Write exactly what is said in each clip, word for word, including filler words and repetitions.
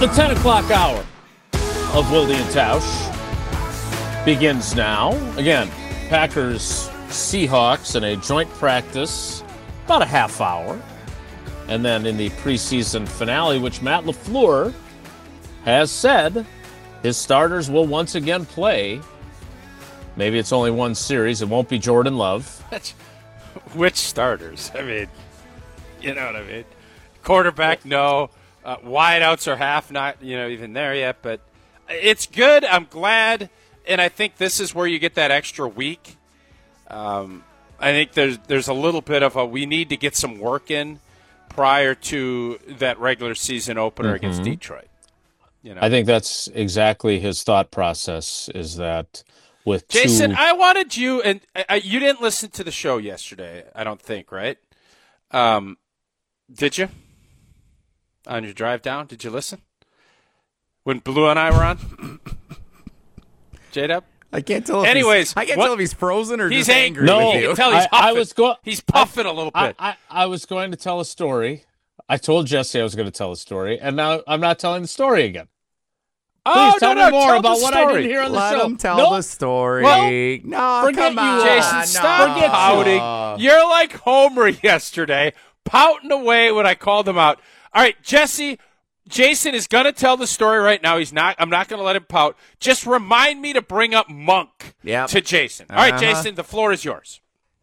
The ten o'clock hour of Wilde and Tausch begins now. Again, Packers Seahawks in a joint practice, about a half hour. And then in the preseason finale, which Matt LaFleur has said his starters will once again play. Maybe it's only one series. It won't be Jordan Love. Which starters? I mean, you know what I mean? Quarterback, no. Uh, wideouts are half not, you know, even there yet. But it's good. I'm glad. And I think this is where you get that extra week. Um, I think there's there's a little bit of a we need to get some work in prior to that regular season opener mm-hmm. against Detroit. You know? I think that's exactly his thought process, is that with Jason, two... I wanted you, and I, you didn't listen to the show yesterday, I don't think, right? Um, did you? On your drive down, did you listen? When Blue and I were on? J-Dub? I can't tell if Anyways, he's, I can't what, tell if he's frozen or he's just angry. angry no, with you. You can tell he's I, puffing. I was go- he's puffing I, a little bit. I, I, I was going to tell a story. I told Jesse I was going to tell a story, and now I'm not telling the story again. Please oh, tell no, me no, more tell about the what story. I didn't hear on the Let show. him tell nope. the story. Well, no, forget come you, on. Jason, no. stop Forget pouting. Uh, You're like Homer yesterday, pouting away when I called him out. All right, Jesse, Jason is going to tell the story right now. He's not. I'm not going to let him pout. Just remind me to bring up Monk Yep. to Jason. All right, Uh-huh. Jason, the floor is yours.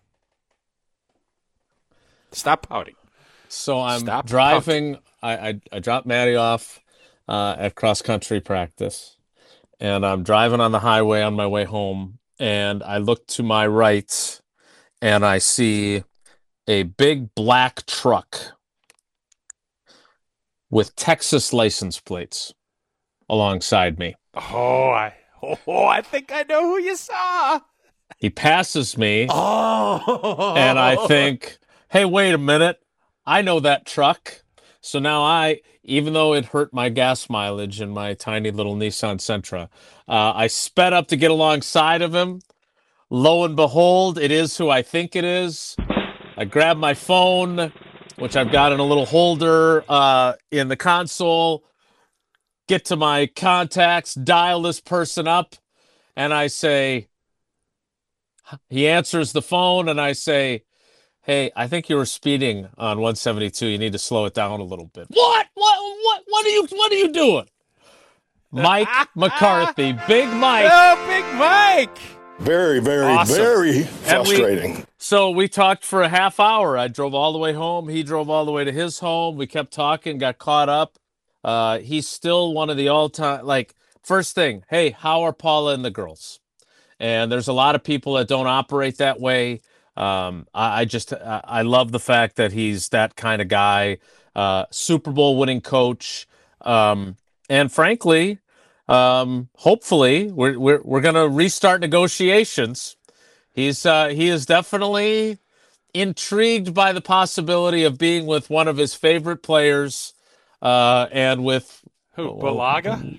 Stop pouting. So I'm Stop driving. I, I I dropped Maddie off uh, at cross country practice, and I'm driving on the highway on my way home. And I look to my right, and I see a big black truck with Texas license plates alongside me. Oh, I oh, I think I know who you saw. He passes me, Oh. and I think, hey, wait a minute. I know that truck. So now I, even though it hurt my gas mileage in my tiny little Nissan Sentra, uh, I sped up to get alongside of him. Lo and behold, it is who I think it is. I grab my phone, which I've got in a little holder uh, in the console, get to my contacts, dial this person up, and I say, he answers the phone, and I say, hey, I think you were speeding on one seventy-two. You need to slow it down a little bit. What? What? What? What are you? What are you doing? Mike McCarthy, Big Mike. Oh, Big Mike. Very, very, Awesome. very And we- frustrating. So we talked for a half hour. I drove all the way home. He drove all the way to his home. We kept talking, got caught up. Uh, he's still one of the all-time, like, first thing, hey, how are Paula and the girls? And there's a lot of people that don't operate that way. Um, I, I just, I, I love the fact that he's that kind of guy, uh, Super Bowl winning coach. Um, and frankly, um, hopefully we're, we're, we're going to restart negotiations. He's, uh, he is definitely intrigued by the possibility of being with one of his favorite players, uh, and with Who, oh, Balaga?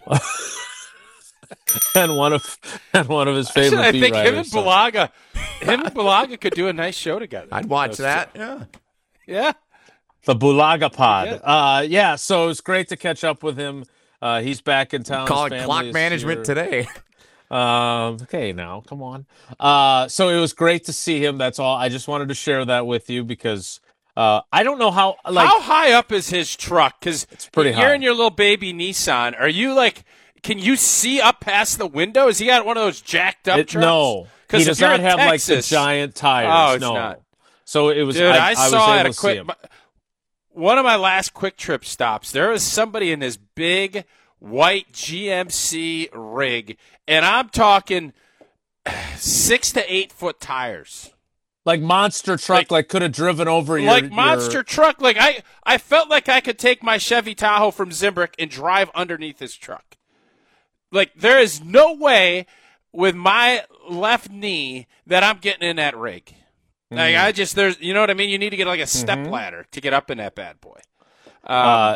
and one of and one of his favorite Actually, I beat think him and writers, so. Balaga, him and Balaga could do a nice show together. I'd watch Those that. two. Yeah. Yeah. The Bulaga Pod. Yeah. Uh, yeah, so it's great to catch up with him. Uh, he's back in town. Call His it family clock is management here. today. Um, okay, now, come on. Uh, so it was great to see him. That's all. I just wanted to share that with you because uh, I don't know how. Like, How high up is his truck? Because pretty you're high. in your little baby Nissan. Are you like? Can you see up past the window? Is he got one of those jacked up it, trucks? no, he if does you're not in have Texas, like the giant tires. Oh, it's no. not. So it was. Dude, I, I, I saw was at able a to see quick. him. One of my last quick trip stops, there was somebody in this big white G M C rig, and I'm talking six to eight foot tires. Like monster truck, like, Like- could have driven over your like monster your- truck. Like I, I felt like I could take my Chevy Tahoe from Zimbrick and drive underneath this truck. Like there is no way with my left knee that I'm getting in that rig. Like I just there's you know what I mean. You need to get like a step Mhm. ladder to get up in that bad boy. Um, Uh,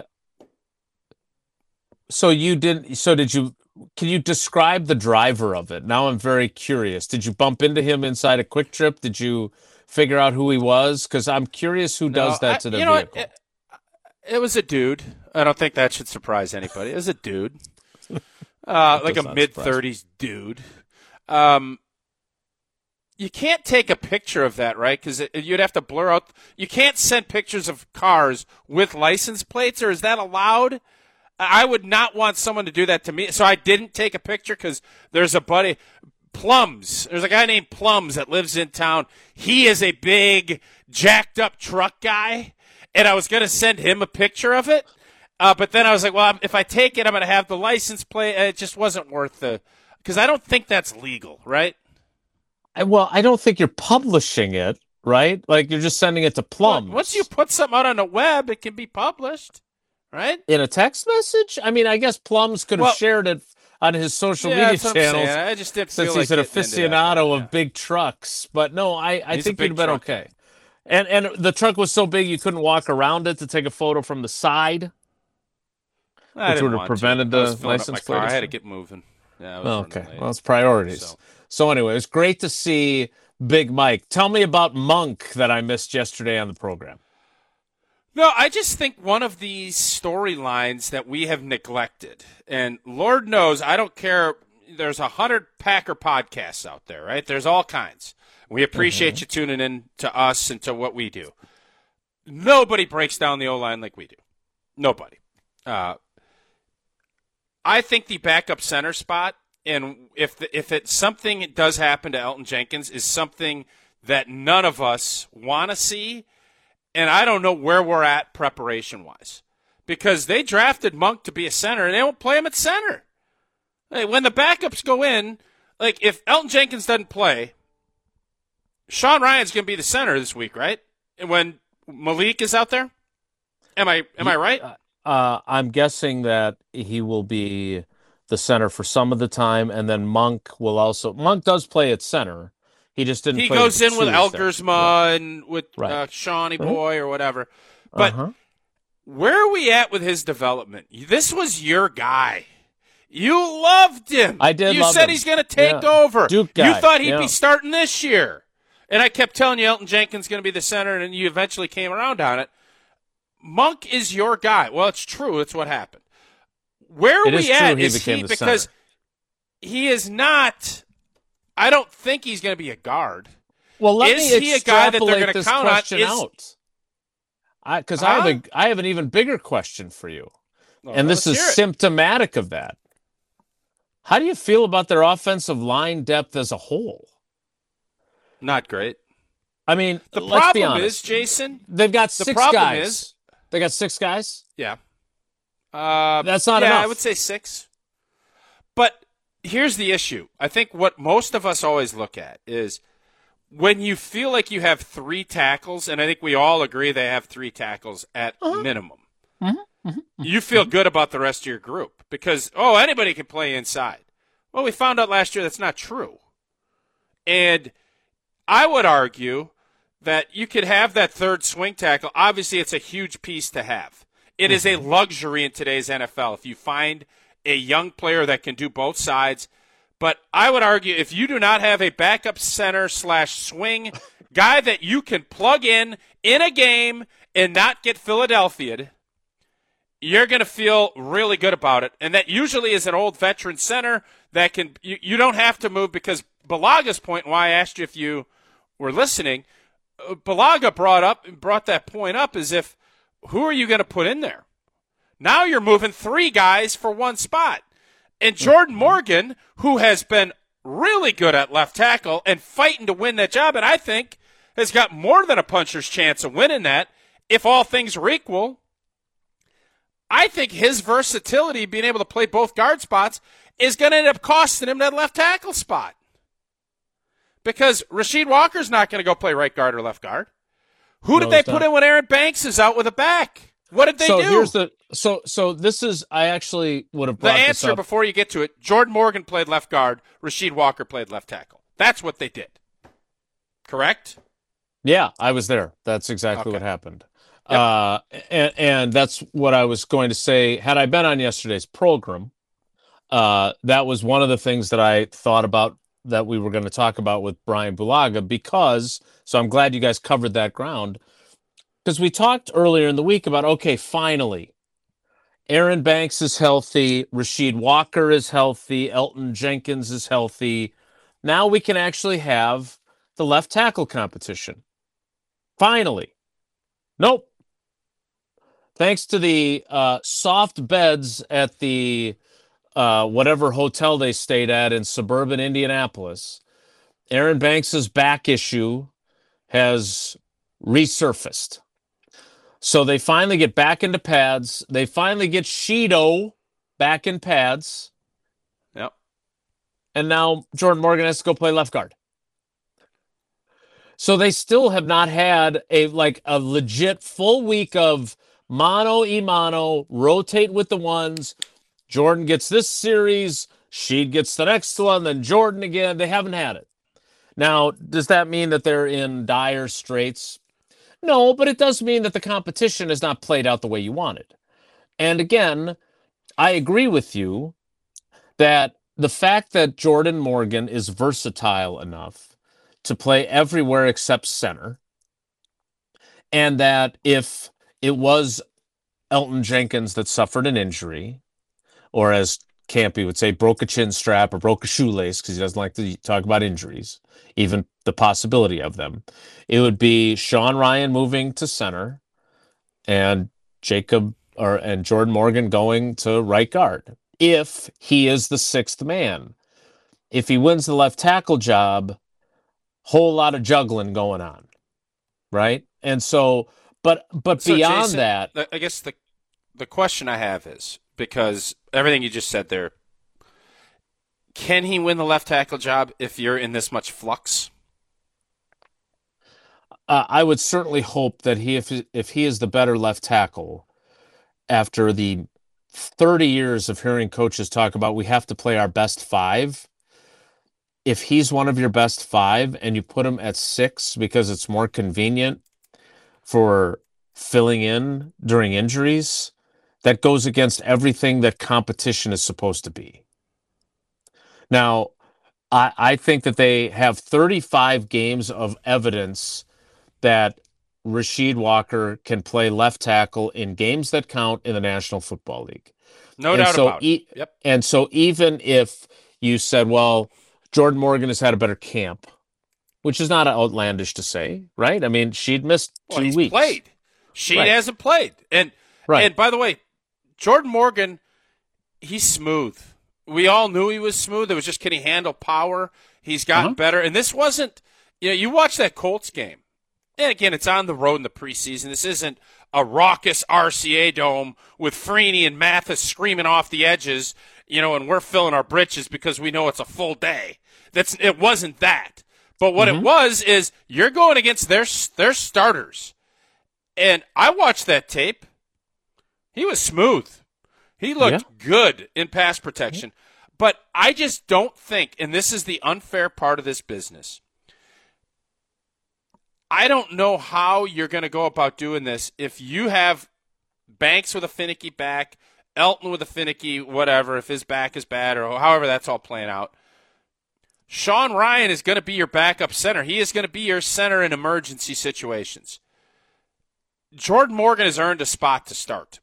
so you did. So did you? Can you describe the driver of it? Now I'm very curious. Did you bump into him inside a Quick Trip? Did you figure out who he was? Because I'm curious who does no, that I- to the you know vehicle. what? It, it was a dude. I don't think that should surprise anybody. As a dude, uh, like a not mid thirties dude, um, you can't take a picture of that, right? Because you'd have to blur out. You can't send pictures of cars with license plates, or is that allowed? I would not want someone to do that to me. So I didn't take a picture because there's a buddy, Plums. There's a guy named Plums that lives in town. He is a big, jacked up truck guy, and I was going to send him a picture of it. Uh, but then I was like, well, if I take it, I'm going to have the license plate. It just wasn't worth the – because I don't think that's legal, right? I, well, I don't think you're publishing it, right? Like you're just sending it to Plums. Well, once you put something out on the web, it can be published. Right? In a text message? I mean, I guess Plums could have well, shared it on his social yeah, media channels. I just didn't since feel he's like an aficionado yeah. of big trucks. But no, I, I think you'd have been truck. okay. And and the truck was so big you couldn't walk around it to take a photo from the side, I which would have prevented to. the license plate. I had to get moving. Yeah, I was okay, well, it's priorities. So. so anyway, it's great to see Big Mike. Tell me about Monk that I missed yesterday on the program. No, I just think one of these storylines that we have neglected, and Lord knows I don't care. There's a hundred Packer podcasts out there, right? There's all kinds. We appreciate mm-hmm. you tuning in to us and to what we do. Nobody breaks down the O-line like we do. Nobody. Uh, I think the backup center spot, and if the, if it's something that does happen to Elgton Jenkins, is something that none of us want to see. And I don't know where we're at preparation-wise because they drafted Monk to be a center, and they won't play him at center. Like, when the backups go in, like if Elgton Jenkins doesn't play, Sean Ryan's going to be the center this week, right? And when Malik is out there? Am I am I right? Uh, I'm guessing that he will be the center for some of the time, and then Monk will also – Monk does play at center. He just didn't. He play goes with in with Elgersma right. and with right. uh, Shawnee mm-hmm. Boy or whatever. But uh-huh. where are we at with his development? This was your guy. You loved him. I did. You love said him. he's going to take yeah. over. Duke guy. You thought he'd yeah. be starting this year, and I kept telling you Elgton Jenkins is going to be the center, and you eventually came around on it. Monk is your guy. Well, it's true. It's what happened. Where are it we is at? True he is became he the because center. he is not? I don't think he's going to be a guard. Well, let is me he a guy that they're going to count on? Is, out? Because I, huh? I have a I have an even bigger question for you, oh, and this is symptomatic of that. How do you feel about their offensive line depth as a whole? Not great. I mean, the let's problem be honest. is, Jason, they've got the six problem guys. Is, they got six guys. Yeah, uh, that's not yeah, enough. I would say six. But here's the issue. I think what most of us always look at is when you feel like you have three tackles, and I think we all agree they have three tackles at uh-huh. minimum. Mm-hmm. Mm-hmm. You feel good about the rest of your group because, oh, anybody can play inside. Well, we found out last year that's not true. And I would argue that you could have that third swing tackle. Obviously, it's a huge piece to have. It mm-hmm. is a luxury in today's N F L if you find a young player that can do both sides. But I would argue if you do not have a backup center slash swing guy that you can plug in in a game and not get Philadelphia'd, you're going to feel really good about it. And that usually is an old veteran center that can you, you don't have to move because Balaga's point, why I asked you if you were listening, Balaga brought up brought that point up as if who are you going to put in there? Now you're moving three guys for one spot. And Jordan Morgan, who has been really good at left tackle and fighting to win that job, and I think has got more than a puncher's chance of winning that if all things are equal. I think his versatility, being able to play both guard spots, is going to end up costing him that left tackle spot. Because Rasheed Walker's not going to go play right guard or left guard. Who did no, they put not. in when Aaron Banks is out with a back? What did they so do? Here's the, so so this is, I actually would have brought the this answer up. Before you get to it, Jordan Morgan played left guard, Rasheed Walker played left tackle. That's what they did. Correct? Yeah, I was there. That's exactly okay. what happened. Yep. Uh, and, and that's what I was going to say. Had I been on yesterday's program, uh, that was one of the things that I thought about that we were going to talk about with Brian Bulaga because, so I'm glad you guys covered that ground, because we talked earlier in the week about, okay, finally, Aaron Banks is healthy. Rasheed Walker is healthy. Elton Jenkins is healthy. Now we can actually have the left tackle competition. Finally. Nope. Thanks to the uh, soft beds at the uh, whatever hotel they stayed at in suburban Indianapolis, Aaron Banks's back issue has resurfaced. So they finally get back into pads. They finally get Sheeto back in pads. Yep. And now Jordan Morgan has to go play left guard. So they still have not had a like a legit full week of mano y mano, rotate with the ones. Jordan gets this series, Sheed gets the next one, then Jordan again. They haven't had it. Now, does that mean that they're in dire straits? No, but it does mean that the competition has not played out the way you wanted. And again, I agree with you that the fact that Jordan Morgan is versatile enough to play everywhere except center, and that if it was Elton Jenkins that suffered an injury, or as Campy would say, broke a chin strap or broke a shoelace, because he doesn't like to talk about injuries, even the possibility of them, it would be Sean Ryan moving to center and Jacob or and Jordan Morgan going to right guard if he is the sixth man. If he wins the left tackle job, whole lot of juggling going on, right? And so, but but So, beyond Jason, that, I guess the the question I have is, because everything you just said there, can he win the left tackle job if you're in this much flux? uh, I would certainly hope that he, if if he is the better left tackle, after the thirty years of hearing coaches talk about we have to play our best five, if he's one of your best five and you put him at six because it's more convenient for filling in during injuries, that goes against everything that competition is supposed to be. Now, I, I think that they have thirty-five games of evidence that Rasheed Walker can play left tackle in games that count in the National Football League. No and doubt so about e- it. Yep. And so even if you said, well, Jordan Morgan has had a better camp, which is not outlandish to say, right? I mean, she'd missed two Well, he's weeks. played. She Right. hasn't played. And Right. and by the way, Jordan Morgan, he's smooth. We all knew he was smooth. It was just, can he handle power? He's gotten Uh-huh. better. And this wasn't, you know, you watch that Colts game. And again, it's on the road in the preseason. This isn't a raucous R C A dome with Freeney and Mathis screaming off the edges, you know, and we're filling our britches because we know it's a full day. That's it wasn't that. But what Mhm. it was is you're going against their their starters. And I watched that tape. He was smooth. He looked Yeah. good in pass protection. But I just don't think, and this is the unfair part of this business, I don't know how you're going to go about doing this if you have Banks with a finicky back, Elton with a finicky whatever, if his back is bad or however that's all playing out. Sean Ryan is going to be your backup center. He is going to be your center in emergency situations. Jordan Morgan has earned a spot to start.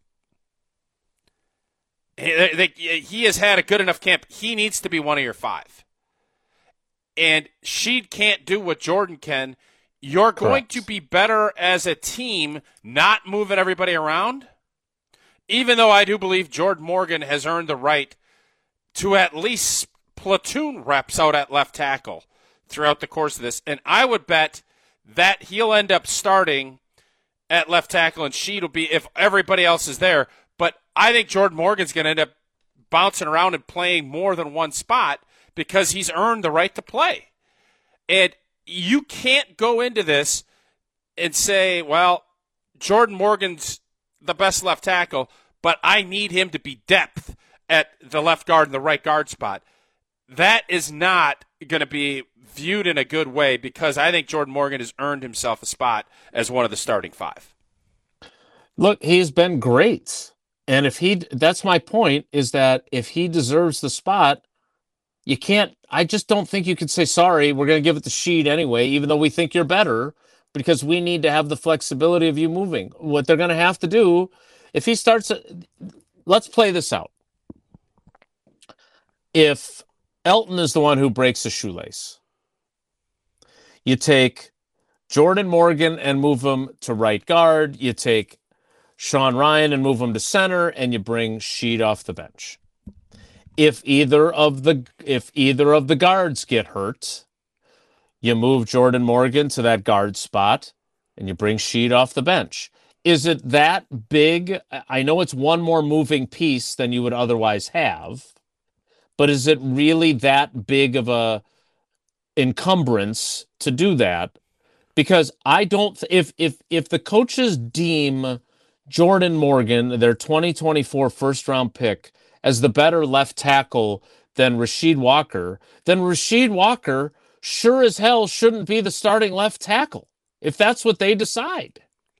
He has had a good enough camp. He needs to be one of your five. And Sheed can't do what Jordan can. You're going Correct. to be better as a team not moving everybody around, even though I do believe Jordan Morgan has earned the right to at least platoon reps out at left tackle throughout the course of this. And I would bet that he'll end up starting at left tackle and Sheed will be if everybody else is there. But I think Jordan Morgan's going to end up bouncing around and playing more than one spot because he's earned the right to play. And you can't go into this and say, well, Jordan Morgan's the best left tackle, but I need him to be depth at the left guard and the right guard spot. That is not going to be viewed in a good way because I think Jordan Morgan has earned himself a spot as one of the starting five. Look, he's been great. And if he, that's my point, is that if he deserves the spot, you can't, I just don't think you can say, sorry, we're going to give it to Sheed anyway, even though we think you're better, because we need to have the flexibility of you moving. What they're going to have to do, if he starts, let's play this out. If Elton is the one who breaks a shoelace, you take Jordan Morgan and move him to right guard. You take Sean Ryan and move him to center, and you bring Sheed off the bench. If either of the if either of the guards get hurt, you move Jordan Morgan to that guard spot, and you bring Sheed off the bench. Is it that big? I know it's one more moving piece than you would otherwise have, but is it really that big of a encumbrance to do that? Because I don't, if if if the coaches deem Jordan Morgan, their twenty twenty-four first round pick, as the better left tackle than Rasheed Walker, then Rasheed Walker sure as hell shouldn't be the starting left tackle if that's what they decide.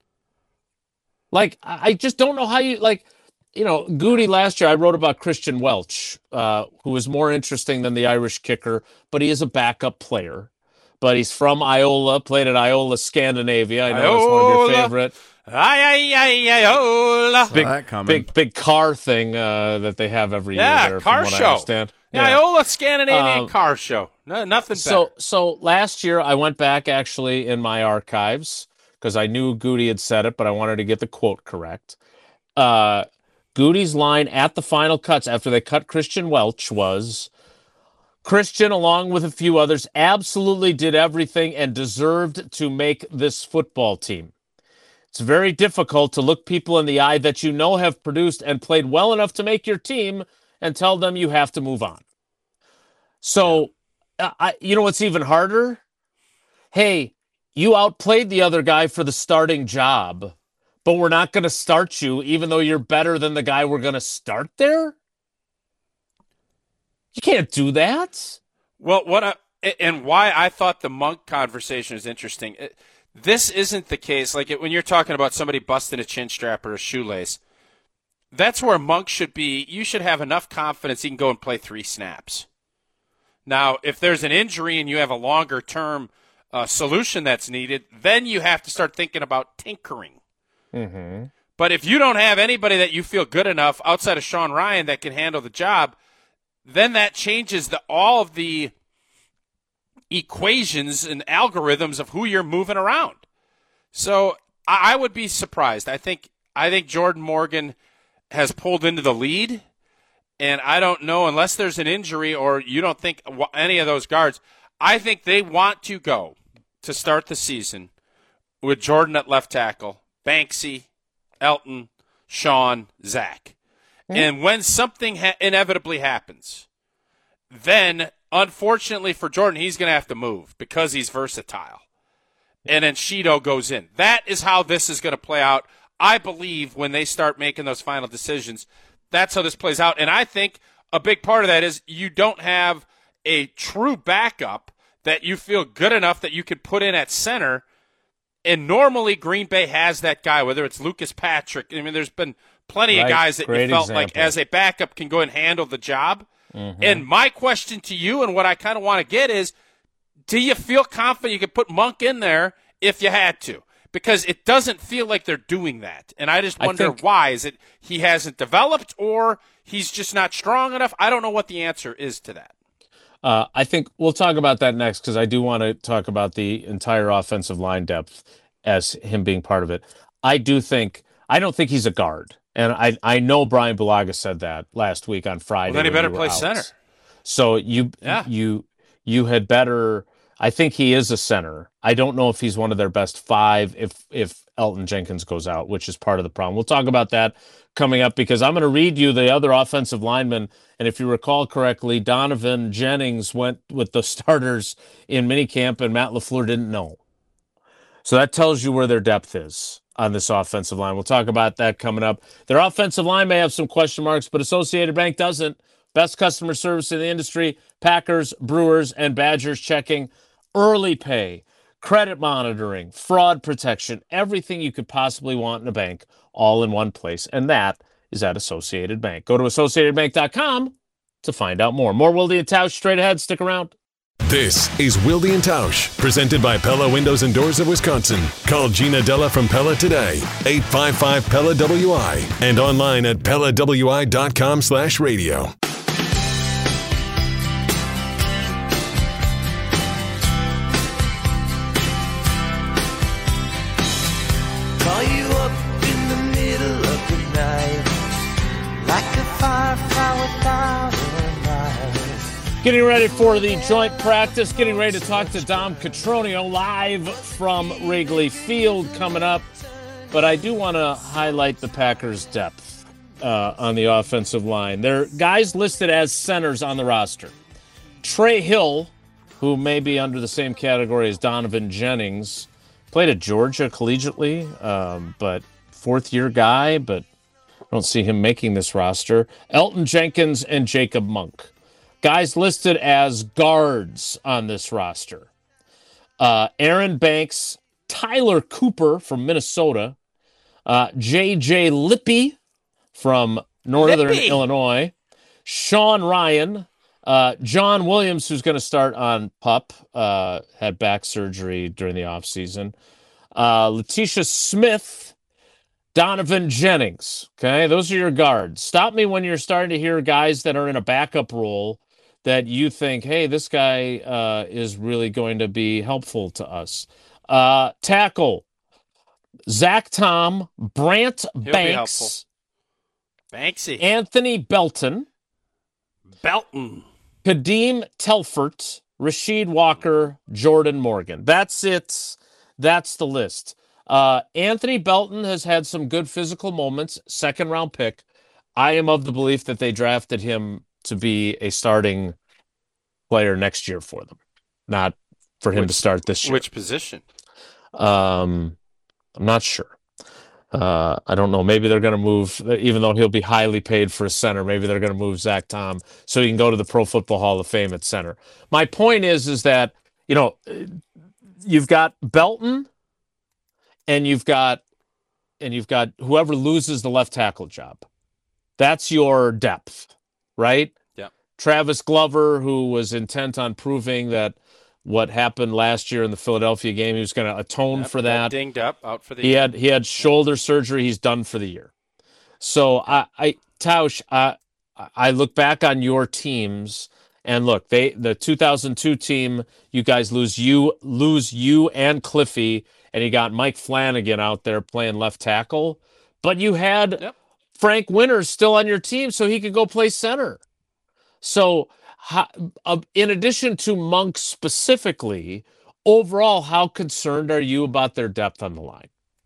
Like, I just don't know how you, like, you know, Goody last year, I wrote about Christian Welch, uh, who was more interesting than the Irish kicker, but he is a backup player. But he's from Iola, played at Iola, Scandinavia. I know Iola. it's one of your favorite. Ay, ay, ay, Iola. Saw Big, that coming. big, big car thing uh, that they have every Yeah, year there, car from what show. I understand. Yeah, Iola Scandinavian Um, car show. No, nothing better. So, so last year I went back actually in my archives because I knew Goody had said it, but I wanted to get the quote correct. Uh, Goody's line at the final cuts after they cut Christian Welch was, Christian, along with a few others, absolutely did everything and deserved to make this football team. It's very difficult to look people in the eye that you know have produced and played well enough to make your team and tell them you have to move on. So, I, you know what's even harder? Hey, you outplayed the other guy for the starting job, but we're not going to start you even though you're better than the guy we're going to start there? You can't do that. Well, what I, and why I thought the Monk conversation is interesting. It, this isn't the case. Like it, when you're talking about somebody busting a chin strap or a shoelace, that's where Monk should be. You should have enough confidence he can go and play three snaps. Now, if there's an injury and you have a longer term uh, solution that's needed, then you have to start thinking about tinkering. Mm-hmm. But if you don't have anybody that you feel good enough outside of Sean Ryan that can handle the job, then that changes the all of the equations and algorithms of who you're moving around. So I, I would be surprised. I think I think Jordan Morgan has pulled into the lead, and I don't know, unless there's an injury or you don't think any of those guards, I think they want to go to start the season with Jordan at left tackle, Banksy, Elton, Sean, Zach. Mm-hmm. And when something ha- inevitably happens, then unfortunately for Jordan, he's going to have to move because he's versatile. And then Sheedo goes in. That is how this is going to play out. I believe when they start making those final decisions, that's how this plays out. And I think a big part of that is you don't have a true backup that you feel good enough that you could put in at center. And normally Green Bay has that guy, whether it's Lucas Patrick. I mean, there's been plenty right. of guys that Great you felt example. like as a backup can go and handle the job. Mm-hmm. And my question to you and what I kind of want to get is, do you feel confident you could put Monk in there if you had to? Because it doesn't feel like they're doing that. And I just wonder I think, why. Is it he hasn't developed or he's just not strong enough? I don't know what the answer is to that. Uh, I think we'll talk about that next because I do want to talk about the entire offensive line depth as him being part of it. I do think – I don't think he's a guard. And I I know Brian Bulaga said that last week on Friday. Well, then he better we play out. center. So you yeah. you you had better – I think he is a center. I don't know if he's one of their best five if if Elton Jenkins goes out, which is part of the problem. We'll talk about that coming up because I'm going to read you the other offensive linemen. And if you recall correctly, Donovan Jennings went with the starters in minicamp and Matt LaFleur didn't know. So that tells you where their depth is on this offensive line. We'll talk about that coming up. Their offensive line may have some question marks, but Associated Bank doesn't. Best customer service in the industry, Packers, Brewers, and Badgers checking. Early pay, credit monitoring, fraud protection, everything you could possibly want in a bank, all in one place. And that is at Associated Bank. Go to associated bank dot com to find out more. More Wilde and Tausch straight ahead. Stick around. This is Wilde and Tausch, presented by Pella Windows and Doors of Wisconsin. Call Gina Della from Pella today, eight five five P E L L A W I, and online at Pella W I dot com slash radio. Call you up in the middle of the night, like a firefly without a light. Getting ready for the joint practice, getting ready to talk to Dom Cotroneo live from Wrigley Field coming up. But I do want to highlight the Packers' depth uh, on the offensive line. There are guys listed as centers on the roster. Trey Hill, who may be under the same category as Donovan Jennings, played at Georgia collegiately, um, but fourth-year guy, but I don't see him making this roster. Elton Jenkins and Jacob Monk. Guys listed as guards on this roster. Uh, Aaron Banks, Tyler Cooper from Minnesota, uh, J J Lippy from Northern Lippy. Illinois, Sean Ryan, uh, John Williams, who's going to start on PUP, uh, had back surgery during the offseason, uh, Letitia Smith, Donovan Jennings. Okay, those are your guards. Stop me when you're starting to hear guys that are in a backup role that you think, hey, this guy uh, is really going to be helpful to us. Uh, tackle, Zach Tom, Brant He'll Banks, Banksy. Anthony Belton, Belton. Kadeem Telfort, Rasheed Walker, Jordan Morgan. That's it. That's the list. Uh, Anthony Belton has had some good physical moments, second round pick. I am of the belief that they drafted him to be a starting player next year for them, not for him Which- to start this year. Which position? Um, I'm not sure. Uh, I don't know. Maybe they're going to move, even though he'll be highly paid for a center, maybe they're going to move Zach Tom so he can go to the Pro Football Hall of Fame at center. My point is, is that, you know, you've got Belton and you've got, and you've got whoever loses the left tackle job. That's your depth, right? Yeah. Travis Glover, who was intent on proving that what happened last year in the Philadelphia game, he was going to atone Yep, for got that. Dinged up, out for the He year. had he had shoulder surgery. He's done for the year. So I, I Tausch, I I look back on your teams and look, they the two thousand two team, you guys lose you lose you and Cliffy, and you got Mike Flanagan out there playing left tackle, but you had Yep. Frank Winters still on your team, so he could go play center. So, how, uh, in addition to Monk specifically, overall, how concerned are you about their depth on the line?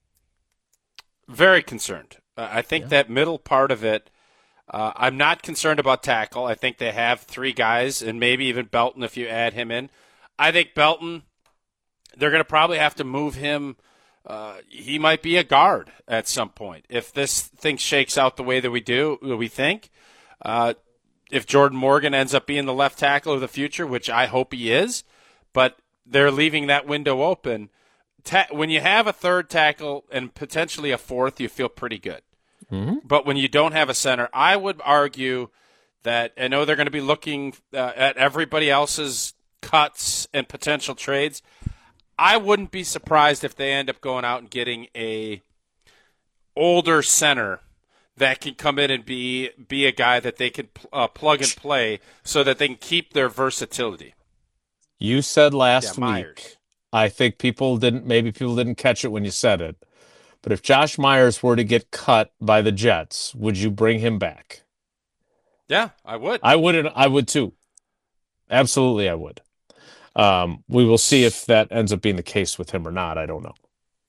Very concerned. Uh, I think Yeah. that middle part of it, uh, I'm not concerned about tackle. I think they have three guys, and maybe even Belton if you add him in. I think Belton, they're going to probably have to move him. Uh, he might be a guard at some point if this thing shakes out the way that we do, we think. Uh, if Jordan Morgan ends up being the left tackle of the future, which I hope he is, but they're leaving that window open. Ta- when you have a third tackle and potentially a fourth, you feel pretty good. Mm-hmm. But when you don't have a center, I would argue that I know they're going to be looking uh, at everybody else's cuts and potential trades. I wouldn't be surprised if they end up going out and getting a older center that can come in and be be a guy that they can uh, plug and play so that they can keep their versatility. You said last Yeah, Myers. week, I think people didn't, maybe people didn't catch it when you said it, but if Josh Myers were to get cut by the Jets, would you bring him back? Yeah, I would. I wouldn't. I would too. Absolutely, I would. Um, we will see if that ends up being the case with him or not. I don't know.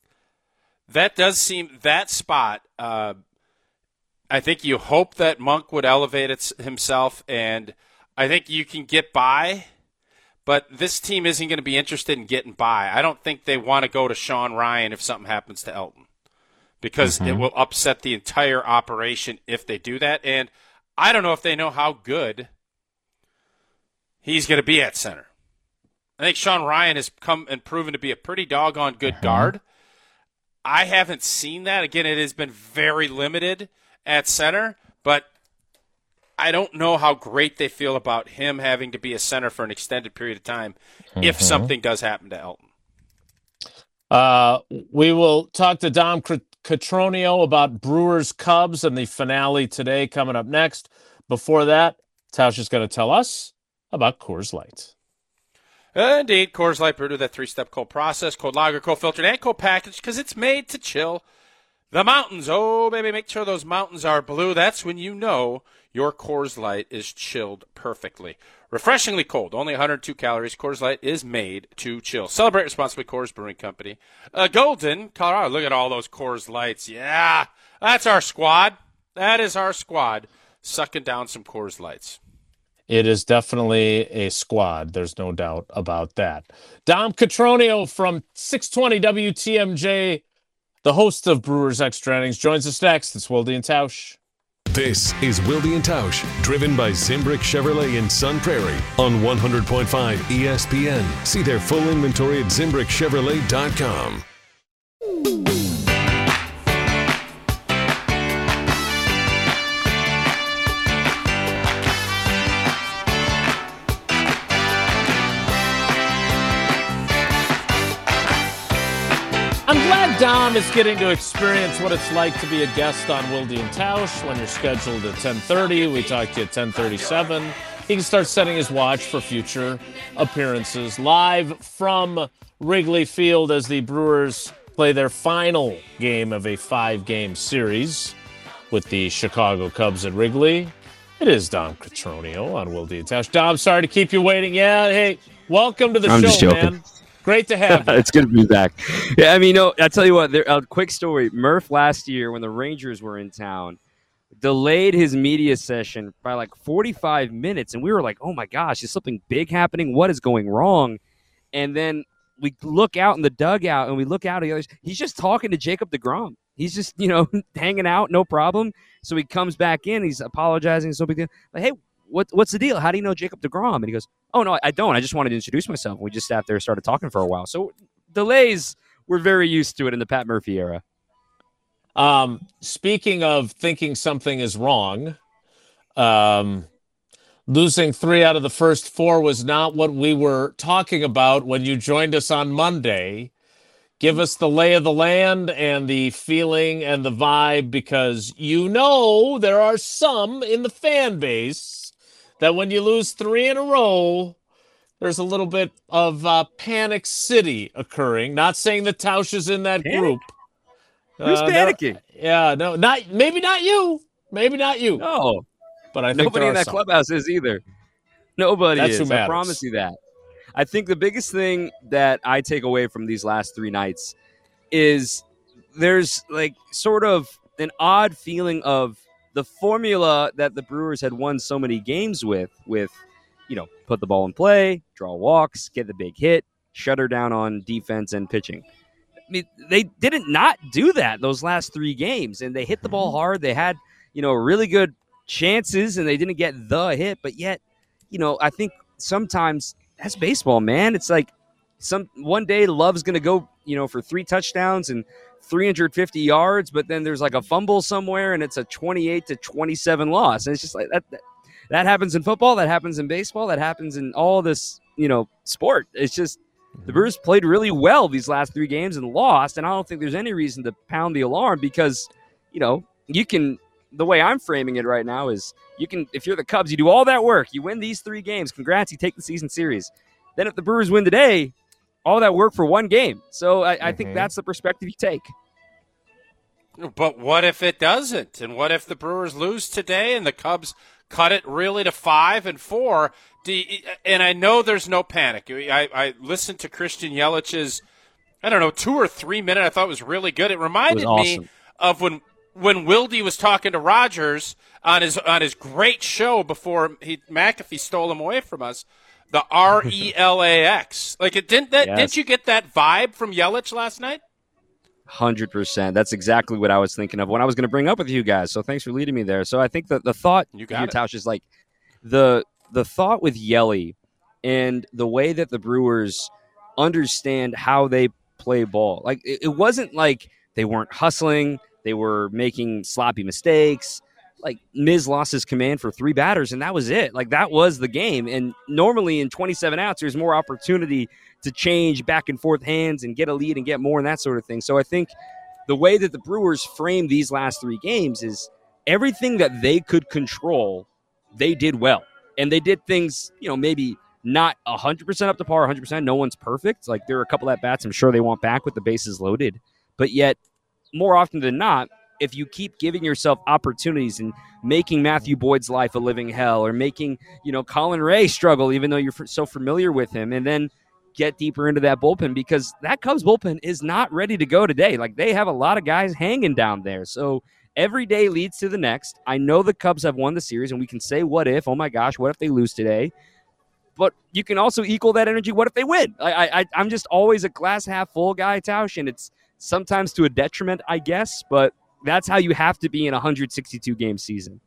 That does seem that spot. Uh, I think you hope that Monk would elevate it himself, and I think you can get by. But this team isn't going to be interested in getting by. I don't think they want to go to Sean Ryan if something happens to Elton, because Mm-hmm. it will upset the entire operation if they do that. And I don't know if they know how good he's going to be at center. I think Sean Ryan has come and proven to be a pretty doggone good Mm-hmm. guard. I haven't seen that. Again, it has been very limited at center, but I don't know how great they feel about him having to be a center for an extended period of time mm-hmm. if something does happen to Elton. Uh, we will talk to Dom Cotroneo about Brewers Cubs and the finale today coming up next. Before that, Tausch is going to tell us about Coors Light. Indeed, Coors Light brewed with that three-step cold process, cold lager, cold filtered, and cold packaged because it's made to chill the mountains. Oh, baby, make sure those mountains are blue. That's when you know your Coors Light is chilled perfectly. Refreshingly cold, only one hundred two calories. Coors Light is made to chill. Celebrate responsibly, Coors Brewing Company. Uh, Golden, Colorado. Look at all those Coors Lights. Yeah, that's our squad. That is our squad sucking down some Coors Lights. It is definitely a squad. There's no doubt about that. Dom Cotroneo from six twenty W T M J, the host of Brewers Extra Innings, joins us next. It's Wilde and Tausch. This is Wilde and Tausch, driven by Zimbrick Chevrolet in Sun Prairie on one hundred point five E S P N. See their full inventory at zimbrick chevrolet dot com. I'm glad Dom is getting to experience what it's like to be a guest on Wilde and Tausch. When you're scheduled at ten thirty, we talk to you at ten thirty-seven. He can start setting his watch for future appearances live from Wrigley Field as the Brewers play their final game of a five-game series with the Chicago Cubs at Wrigley. It is Dom Cotroneo on Wilde and Tausch. Dom, sorry to keep you waiting. Yeah, hey, welcome to the I'm show, just joking. man. Great to have you. It's good to be back. Yeah, I mean, you know, I'll tell you what, there, a quick story. Murph last year when the Rangers were in town delayed his media session by like forty-five minutes, and we were like, oh my gosh, is something big happening? What is going wrong? And then we look out in the dugout, and we look out at the others. He's just talking to Jacob deGrom. He's just, you know, hanging out, no problem. So he comes back in, he's apologizing, so big deal. Like, hey, What, what's the deal? How do you know Jacob deGrom? And he goes, oh, no, I don't. I just wanted to introduce myself. We just sat there and started talking for a while. So delays, we're very used to it in the Pat Murphy era. Um, speaking of thinking something is wrong, um, losing three out of the first four was not what we were talking about when you joined us on Monday. Give us the lay of the land and the feeling and the vibe, because you know there are some in the fan base that when you lose three in a row, there's a little bit of uh, Panic City occurring. Not saying that Tausch is in that Panic? group. Who's Uh, panicking? No, yeah, no, not maybe not you, maybe not you. No, but I think nobody there in are that some. clubhouse is either. Nobody That's who is. I matters. promise you that. I think the biggest thing that I take away from these last three nights is there's like sort of an odd feeling of the formula that the Brewers had won so many games with, with, you know, put the ball in play, draw walks, get the big hit, shut her down on defense and pitching. I mean, they didn't not do that those last three games, and they hit the ball hard. They had, you know, really good chances, and they didn't get the hit, but yet, you know, I think sometimes that's baseball, man. It's like some one day Love's going to go, you know, for three touchdowns and three hundred fifty yards, but then there's like a fumble somewhere and it's a twenty-eight to twenty-seven loss. And it's just like that, that that happens in football, that happens in baseball, that happens in all this, you know, sport. It's just the Brewers played really well these last three games and lost, and I don't think there's any reason to pound the alarm because, you know, you can the way I'm framing it right now is you can, if you're the Cubs, you do all that work, you win these three games, congrats, you take the season series. Then if the Brewers win today, all that work for one game. So I, mm-hmm. I think that's the perspective you take. But what if it doesn't? And what if the Brewers lose today and the Cubs cut it really to five and four? Do you, and I know there's no panic. I, I listened to Christian Yelich's, I don't know, two or three minute. I thought it was really good. It reminded it awesome. me of when when Wilde was talking to Rogers on his on his great show before he McAfee stole him away from us. The R E L A X. Like it didn't that? Yes. Didn't you get that vibe from Yelich last night? one hundred percent. That's exactly what I was thinking of when I was going to bring up with you guys. So thanks for leading me there. So I think that the thought you got here, it. Tausch, is like the the thought with Yelly and the way that the Brewers understand how they play ball. Like it, it wasn't like they weren't hustling, they were making sloppy mistakes. like Miz lost his command for three batters, and that was it. Like that was the game. And normally in twenty-seven outs, there's more opportunity to change back and forth hands and get a lead and get more and that sort of thing. So I think the way that the Brewers framed these last three games is everything that they could control, they did well. And they did things, you know, maybe not one hundred percent up to par, one hundred percent. No one's perfect. Like there are a couple at bats I'm sure they want back with the bases loaded. But yet, more often than not, if you keep giving yourself opportunities and making Matthew Boyd's life a living hell, or making, you know, Colin Ray struggle, even though you're f- so familiar with him, and then get deeper into that bullpen, because that Cubs bullpen is not ready to go today. Like they have a lot of guys hanging down there. So every day leads to the next. I know the Cubs have won the series, and we can say, what if, oh my gosh, what if they lose today? But you can also equal that energy. What if they win? I, I, I'm just always a glass half full guy, Tausch, and it's sometimes to a detriment, I guess, but that's how you have to be in a one hundred sixty-two game season.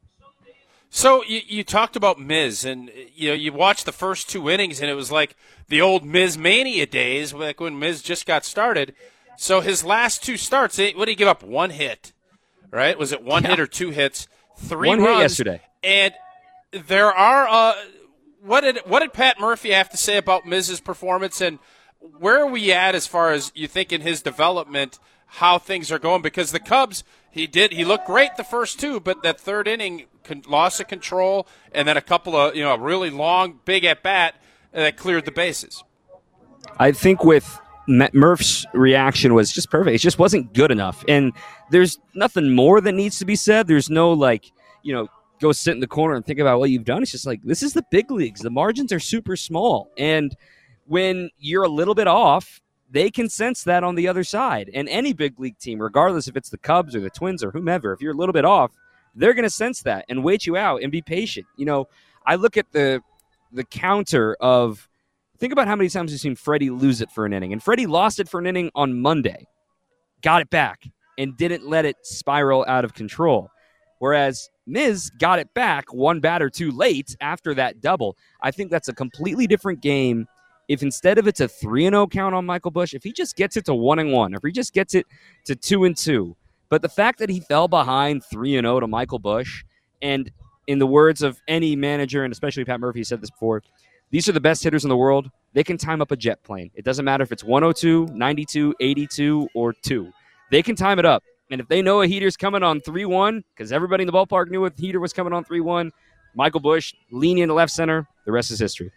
So you, you talked about Miz, and you know you watched the first two innings, and it was like the old Miz Mania days, like when Miz just got started. So his last two starts, what did he give up? One hit, right? Was it one yeah. hit or two hits? Three one runs hit yesterday. And there are uh, what did what did Pat Murphy have to say about Miz's performance, and where are we at as far as you think in his development, how things are going? Because the Cubs, he did he looked great the first two, but that third inning con- loss of control, and then a couple of you know a really long big at bat that cleared the bases. I think with Murph's reaction was just perfect. It just wasn't good enough, and there's nothing more that needs to be said. There's no like you know go sit in the corner and think about what you've done. It's just like this is the big leagues. The margins are super small, and when you're a little bit off, they can sense that on the other side. And any big league team, regardless if it's the Cubs or the Twins or whomever, if you're a little bit off, they're going to sense that and wait you out and be patient. You know, I look at the the counter of, think about how many times you've seen Freddie lose it for an inning. And Freddie lost it for an inning on Monday, got it back, and didn't let it spiral out of control. Whereas Miz got it back one batter too late after that double. I think that's a completely different game. If instead of it's a three and oh count on Michael Busch, if he just gets it to one and one, if he just gets it to two and two, but the fact that he fell behind three and oh to Michael Busch, and in the words of any manager, and especially Pat Murphy said this before, these are the best hitters in the world. They can time up a jet plane. It doesn't matter if it's one oh two, ninety-two, eighty-two, or two. They can time it up. And if they know a heater's coming on three one, because everybody in the ballpark knew a heater was coming on three one, Michael Busch leaning into left center, the rest is history.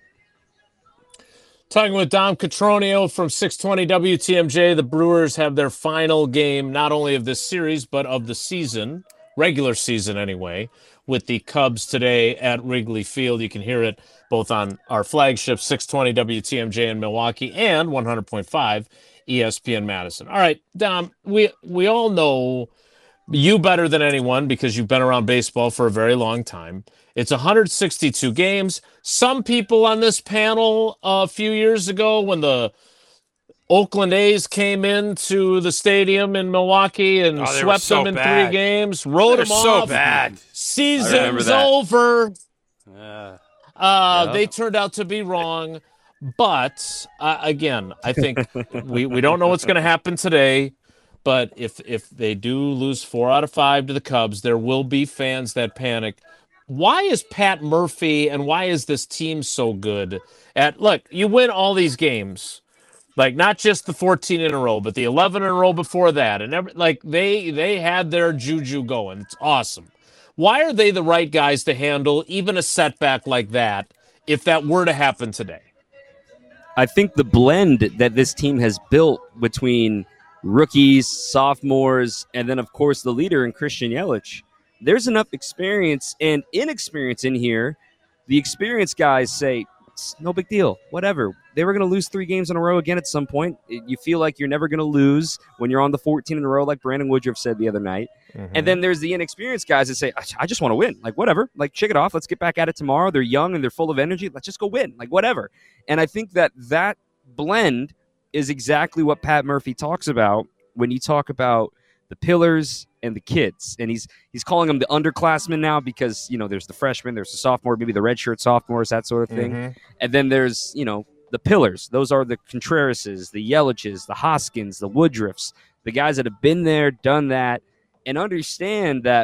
Talking with Dom Catronio from six twenty W T M J, the Brewers have their final game, not only of this series, but of the season, regular season anyway, with the Cubs today at Wrigley Field. You can hear it both on our flagship six twenty W T M J in Milwaukee and one hundred point five E S P N Madison. All right, Dom, we, we all know you better than anyone because you've been around baseball for a very long time. It's one hundred sixty-two games. Some people on this panel uh, a few years ago when the Oakland A's came into the stadium in Milwaukee and oh, swept so them in bad. three games, wrote They're them so off. bad. Season's over. Yeah. Uh, yeah. They turned out to be wrong. But, uh, again, I think we, we don't know what's going to happen today. But if if they do lose four out of five to the Cubs, there will be fans that panic. Why is Pat Murphy and why is this team so good at, look, you win all these games, like not just the fourteen in a row, but the eleven in a row before that. And every, like they, they had their juju going. It's awesome. Why are they the right guys to handle even a setback like that if that were to happen today? I think the blend that this team has built between rookies, sophomores, and then, of course, the leader in Christian Yelich, there's enough experience and inexperience in here. The experienced guys say, it's no big deal, whatever. They were going to lose three games in a row again at some point. You feel like you're never going to lose when you're on the fourteen in a row, like Brandon Woodruff said the other night. Mm-hmm. And then there's the inexperienced guys that say, I just want to win. Like, whatever. Like, shake it off. Let's get back at it tomorrow. They're young and they're full of energy. Let's just go win. Like, whatever. And I think that that blend is exactly what Pat Murphy talks about when you talk about the pillars and the kids. And he's he's calling them the underclassmen now because, you know, there's the freshmen, there's the sophomore, maybe the redshirt sophomores, that sort of thing. Mm-hmm. And then there's, you know, the pillars. Those are the Contrerases, the Yeliches, the Hoskins, the Woodruffs, the guys that have been there, done that, and understand that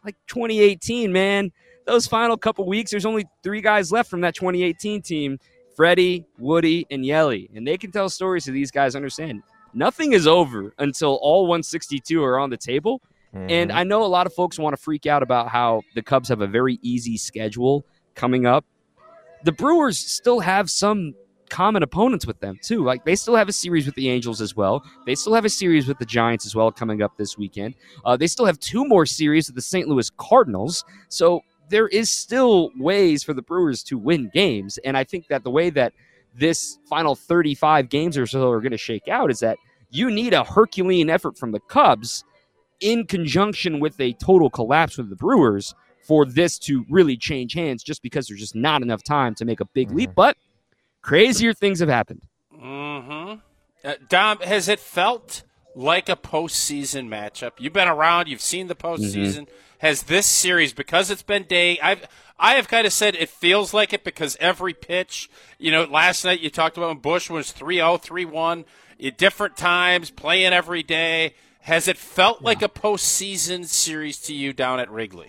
like twenty eighteen, man. Those final couple weeks, there's only three guys left from that twenty eighteen team, Freddie, Woody, and Yelly. And they can tell stories so these guys understand. Nothing is over until all one sixty-two are on the table. Mm-hmm. And I know a lot of folks want to freak out about how the Cubs have a very easy schedule coming up. The Brewers still have some common opponents with them, too. Like, they still have a series with the Angels as well. They still have a series with the Giants as well coming up this weekend. Uh, they still have two more series with the Saint Louis Cardinals. So there is still ways for the Brewers to win games. And I think that the way that this final thirty-five games or so are going to shake out is that you need a Herculean effort from the Cubs in conjunction with a total collapse with the Brewers for this to really change hands, just because there's just not enough time to make a big mm-hmm. leap. But crazier things have happened. Mm-hmm. Uh, Dom, has it felt like a postseason matchup? You've been around. You've seen the postseason. Mm-hmm. Has this series, because it's been day, I've I have kind of said it feels like it because every pitch, you know, last night you talked about when Busch was three oh, three one, at different times, playing every day. Has it felt yeah. like a postseason series to you down at Wrigley?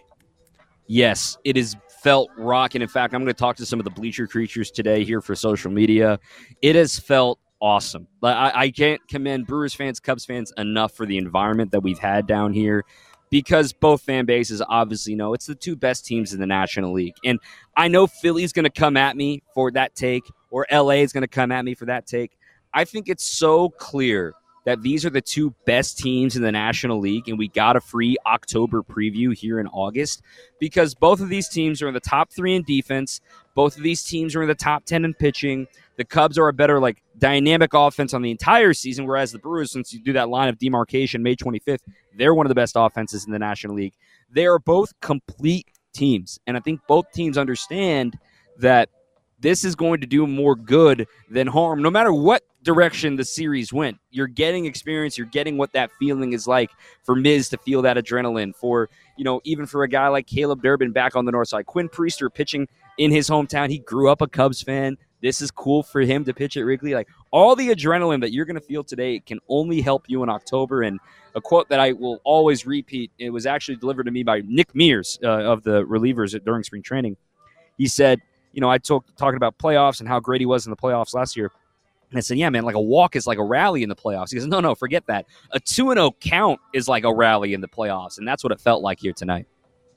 Yes, it has felt rocking. In fact, I'm going to talk to some of the bleacher creatures today here for social media. It has felt awesome. I, I can't commend Brewers fans, Cubs fans enough for the environment that we've had down here, because both fan bases obviously know it's the two best teams in the National League. And I know Philly's going to come at me for that take, or L A is going to come at me for that take. I think it's so clear that these are the two best teams in the National League, and we got a free October preview here in August, because both of these teams are in the top three in defense. Both of these teams are in the top ten in pitching. The Cubs are a better, like, dynamic offense on the entire season, whereas the Brewers, since you do that line of demarcation May twenty-fifth, they're one of the best offenses in the National League. They are both complete teams, and I think both teams understand that this is going to do more good than harm, no matter what direction the series went. You're getting experience. You're getting what that feeling is like for Miz to feel that adrenaline, for, you know, even for a guy like Caleb Durbin back on the north side. Quinn Priester pitching in his hometown. He grew up a Cubs fan. This is cool for him to pitch at Wrigley. Like, all the adrenaline that you're going to feel today can only help you in October. And a quote that I will always repeat, it was actually delivered to me by Nick Mears uh, of the relievers at, during spring training. He said, you know, I talk, talking about playoffs and how great he was in the playoffs last year. And I said, yeah, man, like a walk is like a rally in the playoffs. He goes, no, no, forget that. A two and oh count is like a rally in the playoffs. And that's what it felt like here tonight.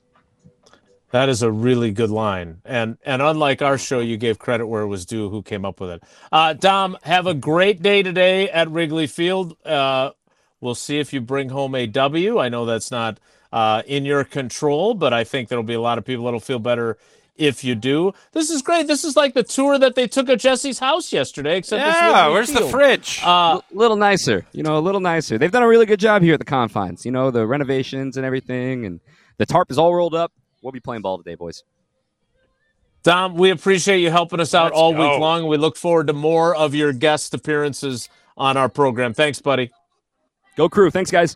That is a really good line. And and unlike our show, you gave credit where it was due who came up with it. Uh, Dom, have a great day today at Wrigley Field. Uh, we'll see if you bring home a W. I know that's not uh, in your control, but I think there'll be a lot of people that'll feel better if you do. This is great. This is like the tour that they took at Jesse's house yesterday, except yeah, it's where's Field. the fridge? A uh, L- little nicer, you know, a little nicer. They've done a really good job here at the Confines. You know, the renovations and everything, and the tarp is all rolled up. We'll be playing ball today, boys. Dom, we appreciate you helping us out Let's all go. week long. We look forward to more of your guest appearances on our program. Thanks, buddy. Go Crew. Thanks, guys.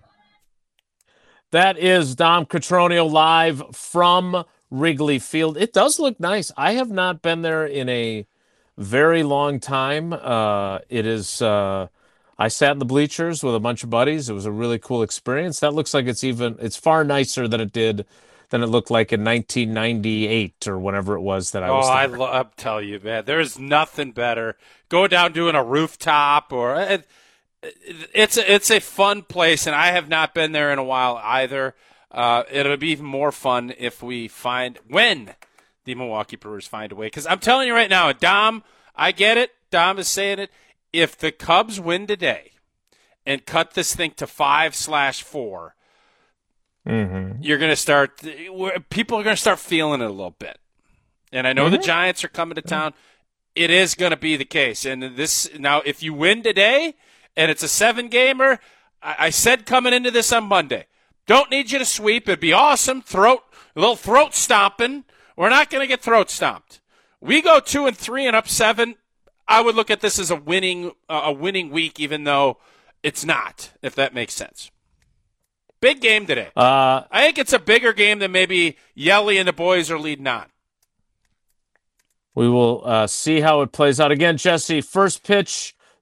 That is Dom Cotroneo live from Wrigley Field. It does look nice. I have not been there in a very long time. Uh, it is. Uh, I sat in the bleachers with a bunch of buddies. It was a really cool experience. That looks like it's even. It's far nicer than it did. Than it looked like in nineteen ninety-eight or whenever it was that I was oh, there. I lo- I'll tell you, man, there's nothing better. Go down doing a rooftop, or it, it's a, it's a fun place, and I have not been there in a while either. Uh, it'll be even more fun if we find when the Milwaukee Brewers find a way. Because I'm telling you right now, Dom, I get it. Dom is saying it. If the Cubs win today and cut this thing to five slash four. Mm-hmm. You're going to start – people are going to start feeling it a little bit. And I know mm-hmm. the Giants are coming to town. It is going to be the case. And this – now, if you win today and it's a seven-gamer, I, I said coming into this on Monday, don't need you to sweep. It'd be awesome. Throat – a little throat stomping. We're not going to get throat stomped. We go two and three and up seven. I would look at this as a winning uh, a winning week, even though it's not, if that makes sense. Big game today. Uh, I think it's a bigger game than maybe Yelly and the boys are leading on. We will uh, see how it plays out. Again, Jesse, first pitch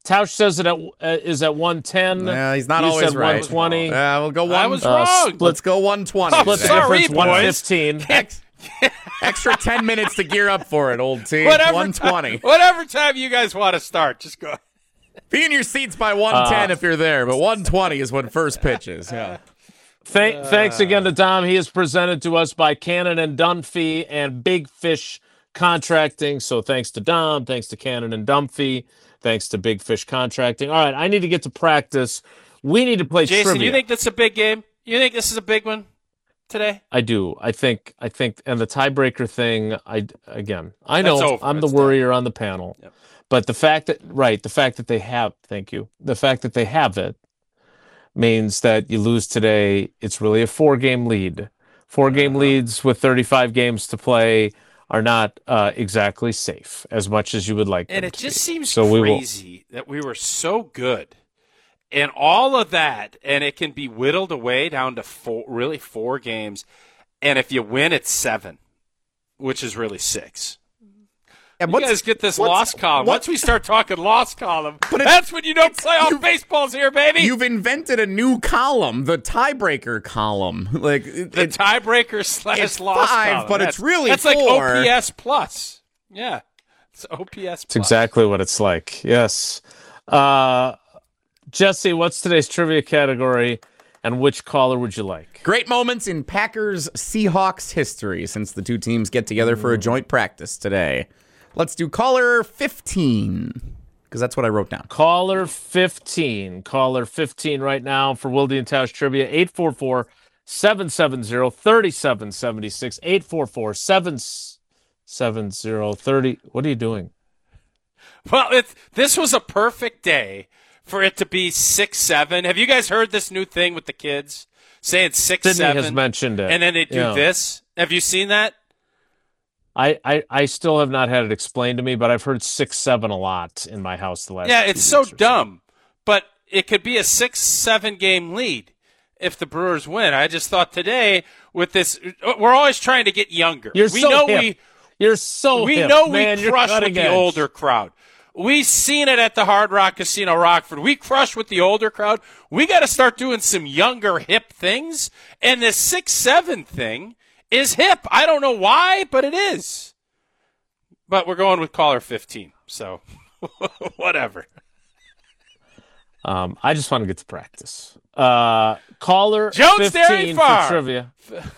Tausch says it at, uh, is at one ten. Yeah, he's not you always said right. one twenty. Yeah, we'll go one. I was uh, wrong. split- Let's go one twenty. Oh, Split the sorry, difference, boys. one fifteen. Ex- extra ten minutes to gear up for it, old T. Whatever one twenty. Time, whatever time you guys want to start, just go. Be in your seats by one ten Uh, if you're there, but one twenty is when first pitch is. Yeah. Thank, thanks again to Dom. He is presented to us by Cannon and Dunphy and Big Fish Contracting. So thanks to Dom, thanks to Cannon and Dunphy, thanks to Big Fish Contracting. All right, I need to get to practice. We need to play Jason, trivia. you think that's a big game? You think this is a big one today? I do. I think. I think. And the tiebreaker thing. I again. I That's know over. I'm the It's worrier on the panel, Yep. but the fact that right, the fact that they have. Thank you. The fact that they have it means that you lose today. It's really a four-game lead. Four-game Uh-huh. leads with thirty-five games to play are not uh, exactly safe as much as you would like. And them it to just be. seems so we will. crazy that we were so good. And all of that, and it can be whittled away down to four, really four games. And if you win, it's seven, which is really six. And You guys get this loss column. what- Once we start talking loss column, But it's- that's when you know playoff you- baseball's here, baby. You've invented a new column, the tiebreaker column. Like it, the it- tiebreaker slash it's loss five, column. but That's- it's really that's four. like O P S plus. Yeah, it's O P S. It's exactly what it's like. Yes. Uh, Jesse, what's today's trivia category, and which caller would you like? great moments in Packers Seahawks history since the two teams get together for a joint practice today. Let's do caller fifteen because that's what I wrote down. Caller fifteen. Caller fifteen right now for Wilde and Tausch Trivia. eight four four, seven seven zero, three seven seven six. eight four four, seven seven zero, three zero. What are you doing? Well, it's, this was a perfect day for it to be six seven. Have you guys heard this new thing with the kids saying six Sydney seven? has mentioned it. And then they do Yeah. this. Have you seen that? I, I, I still have not had it explained to me, but I've heard six seven a lot in my house the last Yeah, two it's so weeks or dumb. But it could be a six seven game lead if the Brewers win. I just thought today with this, we're always trying to get younger. You're we so know hip. we You're so we hip, know man. we You're crush with cutting the edge. older crowd. We seen it at the Hard Rock Casino Rockford. We crush with the older crowd. We got to start doing some younger hip things. And this six seven thing is hip. I don't know why, but it is. But we're going with caller fifteen. So whatever. Um, I just want to get to practice. Uh, caller Jones Dairy fifteen for Farm. trivia.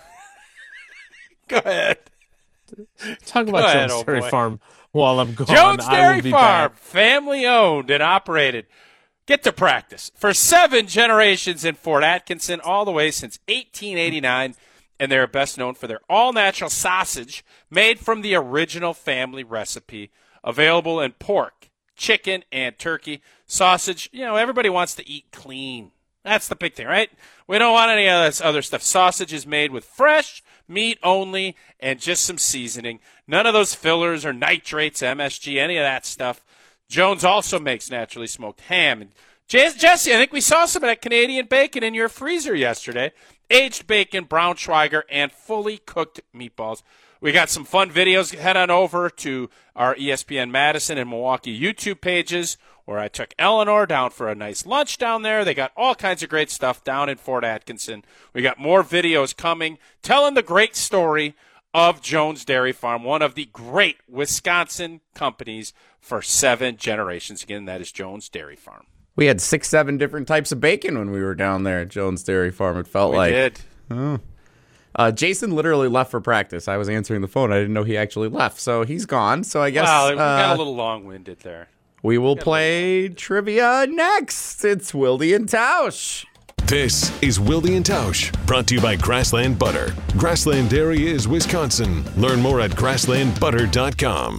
Go ahead. Talk about Go ahead, Jones old Dairy boy. Farm while I'm gone. Jones I Dairy will be Farm, back. family owned and operated. Get to practice for seven generations in Fort Atkinson, all the way since eighteen eighty-nine. And they're best known for their all-natural sausage made from the original family recipe, available in pork, chicken, and turkey. Sausage, you know, everybody wants to eat clean. That's the big thing, right? We don't want any of this other stuff. Sausage is made with fresh meat only and just some seasoning. None of those fillers or nitrates, M S G, any of that stuff. Jones also makes naturally smoked ham. And Jesse, I think we saw some of that Canadian bacon in your freezer yesterday. Aged bacon, Braunschweiger, and fully cooked meatballs. We got some fun videos. Head on over to our E S P N Madison and Milwaukee YouTube pages, where I took Eleanor down for a nice lunch down there. They got all kinds of great stuff down in Fort Atkinson. We got more videos coming telling the great story of Jones Dairy Farm, one of the great Wisconsin companies for seven generations. Again, that is Jones Dairy Farm. We had six, seven different types of bacon when we were down there at Jones Dairy Farm. It felt We like did. Uh, Jason literally left for practice. I was answering the phone. I didn't know he actually left, so he's gone. So I guess Wow, we got uh, a little long-winded there. we will play trivia next. It's Wilde and Tausch. This is Wilde and Tausch, brought to you by Grassland Butter. Grassland Dairy is Wisconsin. Learn more at grassland butter dot com.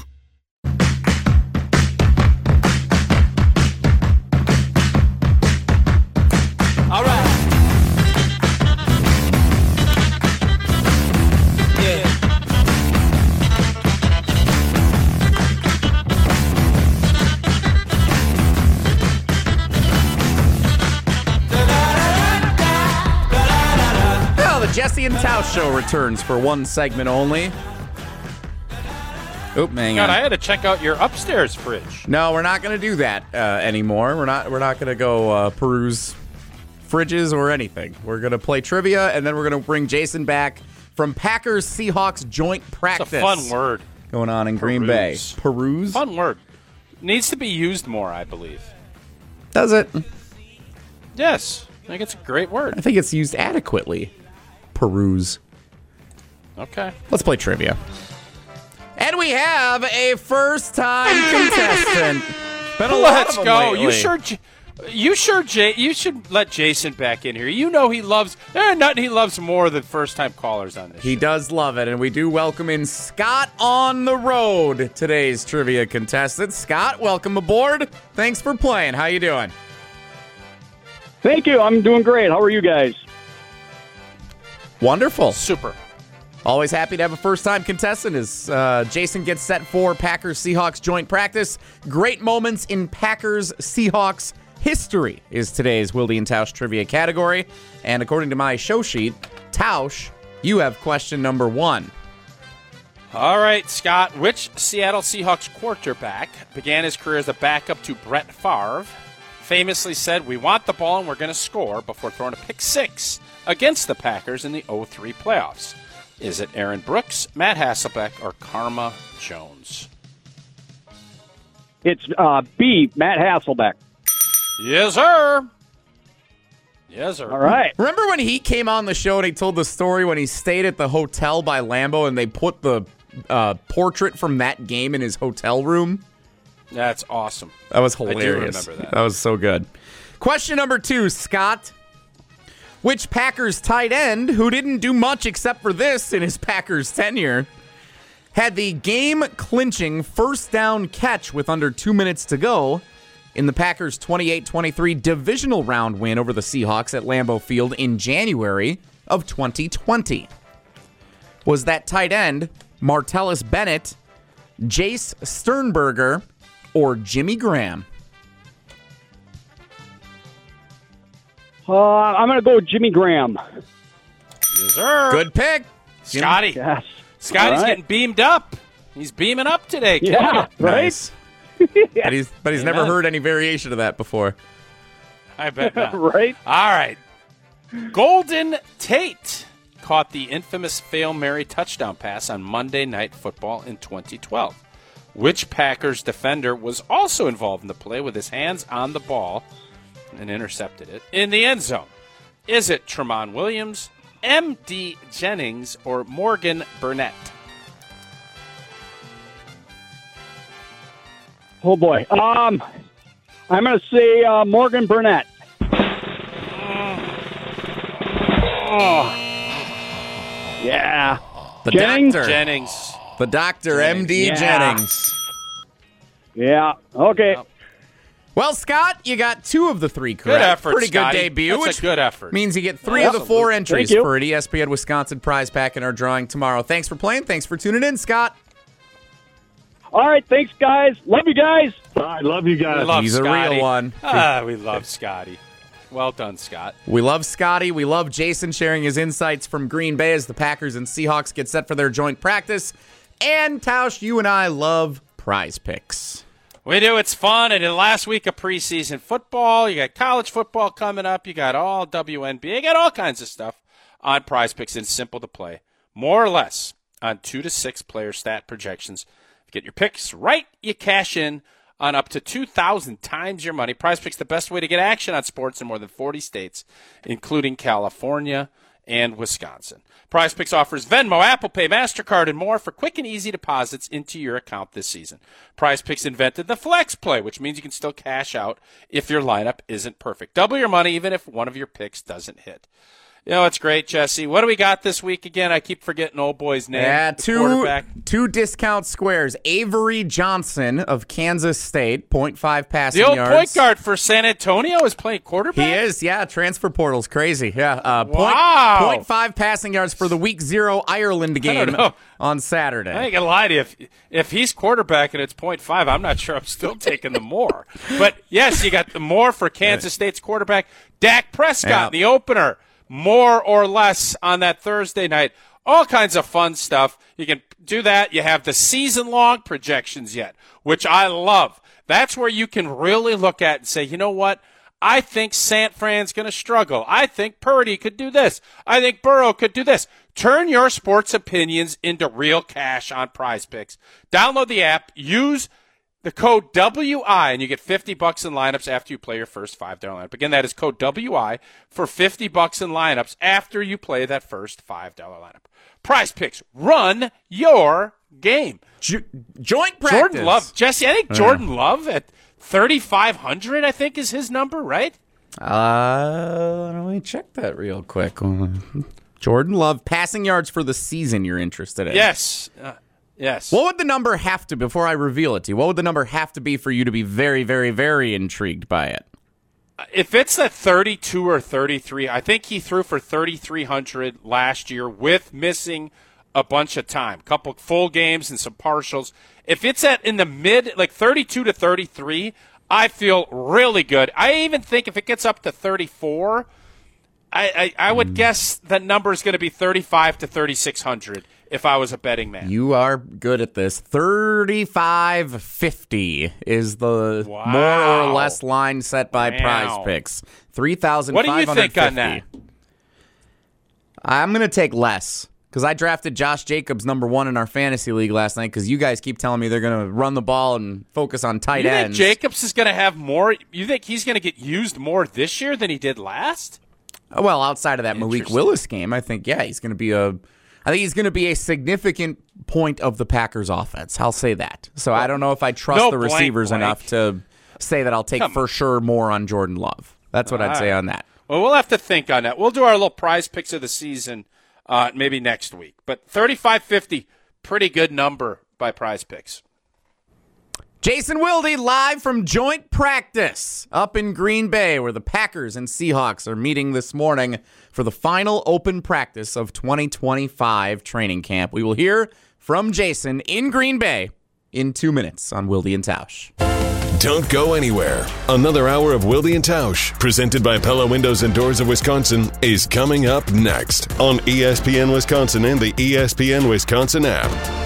All right. Yeah. Well, the Jesse and Tausch show returns for one segment only. Oop, hang God, on. I had to check out your upstairs fridge. No, we're not going to do that uh, anymore. We're not. We're not going to go uh, peruse fridges or anything. We're going to play trivia, and then we're going to bring Jason back from Packers Seahawks joint practice. It's a fun word. Going on in Green Bay. Peruse. Peruse. Fun word. Needs to be used more, I believe. Does it? Yes. I think it's a great I word. think it's used adequately. Peruse. Okay. Let's play trivia. And we have a first-time contestant. Been a lot Let's of them go. lately. You sure? J- You sure? Jay? You should let Jason back in here. You know he loves. There ain't nothing he loves more than first-time callers on this. He show. does love it, and we do welcome in Scott on the road, today's trivia contestant. Scott, welcome aboard. Thanks for playing. How you doing? Thank you. I'm doing great. How are you guys? Wonderful. Super. Always happy to have a first-time contestant as uh, Jason gets set for Packers-Seahawks joint practice. Great moments in Packers-Seahawks history is today's Wilde and Tausch trivia category. And according to my show sheet, Tausch, you have question number one. All right, Scott. Which Seattle Seahawks quarterback began his career as a backup to Brett Favre? Famously said, "We want the ball and we're going to score," before throwing a pick six against the Packers in the oh three playoffs. Is it Aaron Brooks, Matt Hasselbeck, or Karma Jones? It's uh, B, Matt Hasselbeck. Yes, sir. Yes, sir. All right. Remember when he came on the show and he told the story when he stayed at the hotel by Lambeau and they put the uh, portrait from that game in his hotel room? That's awesome. That was I do hilarious. remember that. That was so good. Question number two, Scott. Which Packers tight end, who didn't do much except for this in his Packers tenure, had the game-clinching first down catch with under two minutes to go in the Packers' twenty-eight twenty-three divisional round win over the Seahawks at Lambeau Field in January of twenty twenty? Was that tight end Martellus Bennett, Jace Sternberger, or Jimmy Graham? Uh, I'm going to go with Jimmy Graham. Yes, sir. Good pick. Scotty. Yes. Scotty's All right. getting beamed up. He's beaming up today. Killing Yeah, it. right? Nice. But he's, but he's never Amen. heard any variation of that before. I bet not. Right? All right. Golden Tate caught the infamous Fail Mary touchdown pass on Monday Night Football in twenty twelve. Which Packers defender was also involved in the play with his hands on the ball and intercepted it in the end zone? Is it Tremont Williams, M D Jennings, or Morgan Burnett? Oh, boy. Um, I'm going to say uh, Morgan Burnett. Oh. Yeah. The Jennings? doctor. Jennings. The doctor, Jennings. M D Yeah. Jennings. Yeah. Okay. Well, Scott, you got two of the three correct. Good effort, Pretty Scotty. good debut, That's which a good effort. means you get three Yeah. of the four entries Thank you. for an E S P N Wisconsin prize pack in our drawing tomorrow. Thanks for playing. Thanks for tuning in, Scott. All right. Thanks, guys. Love you guys. I love you We guys. love He's a Scotty. real one. Ah, we love Scotty. Well done, Scott. We love Scotty. We love Jason sharing his insights from Green Bay as the Packers and Seahawks get set for their joint practice. And Tausch, you and I love prize picks. We do. It's fun. And in the last week of preseason football, you got college football coming up. You got all W N B A. You got all kinds of stuff on prize picks. It's simple to play. More or less on two to six player stat projections. Get your picks right, you cash in on up to two thousand times your money. Prize Picks, the best way to get action on sports in more than forty states, including California and Wisconsin. Prize Picks offers Venmo, Apple Pay, MasterCard, and more for quick and easy deposits into your account this season. Prize Picks invented the Flex Play, which means you can still cash out if your lineup isn't perfect. Double your money even if one of your picks doesn't hit. You know, it's great, Jesse. What do we got this week again? I keep forgetting old boy's name. Yeah, the two, quarterback. two discount squares. Avery Johnson of Kansas State, point five passing The old yards. point guard for San Antonio is playing quarterback? He is, yeah. Transfer portal's crazy. Yeah. Uh, point, Wow. point five passing yards for the week zero Ireland game know. on Saturday. I ain't gonna lie to you. If, if he's quarterback and it's point five, I'm not sure I'm still taking the more. But yes, you got the more for Kansas State's quarterback. Dak Prescott Yeah. in the opener. More or less on that Thursday night all kinds of fun stuff. You can do that. You have the season-long projections yet, which I love. That's where you can really look at and say, you know what? I think San Fran's going to struggle. I think Purdy could do this. I think Burrow could do this. Turn your sports opinions into real cash on Prize Picks. Download the app. Use the code W I, and you get fifty bucks in lineups after you play your first five dollar lineup. Again, that is code W I for fifty bucks in lineups after you play that first five dollar lineup. Prize Picks, run your game. Jo- joint practice. Jordan Love. Jesse, I think Jordan uh. Love at thirty-five hundred, I think, is his number, right? Uh, let me check that real quick. Jordan Love, passing yards for the season you're interested in. Yes. Uh, yes. What would the number have to, before I reveal it to you, what would the number have to be for you to be very, very, very intrigued by it? If it's at thirty-two or thirty-three, I think he threw for thirty-three hundred last year with missing a bunch of time, couple full games and some partials. If it's at in the mid, like thirty-two to thirty-three, I feel really good. I even think if it gets up to thirty-four, I, I, I would mm. guess the number is going to be thirty-five to thirty-six hundred if I was a betting man. You are good at this. thirty-five fifty is the wow. more or less line set by wow. Prize Picks. three thousand What five hundred fifty. do you think on that? I'm going to take less. Because I drafted Josh Jacobs number one in our fantasy league last night because you guys keep telling me they're going to run the ball and focus on tight you ends. You think Jacobs is going to have more? You think he's going to get used more this year than he did last? Well, outside of that Malik Willis game, I think, yeah, he's going to be a I think he's going to be a significant point of the Packers offense. I'll say that. So I don't know if I trust no the blank receivers blank. enough to say that I'll take Come for on. sure more on Jordan Love. That's what All I'd say right. on that. Well, we'll have to think on that. We'll do our little Prize Picks of the season Uh, maybe next week. But thirty-five fifty, pretty good number by Prize Picks. Jason Wilde live from joint practice up in Green Bay, where the Packers and Seahawks are meeting this morning for the final open practice of twenty twenty-five training camp. We will hear from Jason in Green Bay in two minutes on Wilde and Tausch. Don't go anywhere. Another hour of Wilde and Tausch, presented by Pella Windows and Doors of Wisconsin, is coming up next on E S P N Wisconsin and the E S P N Wisconsin app.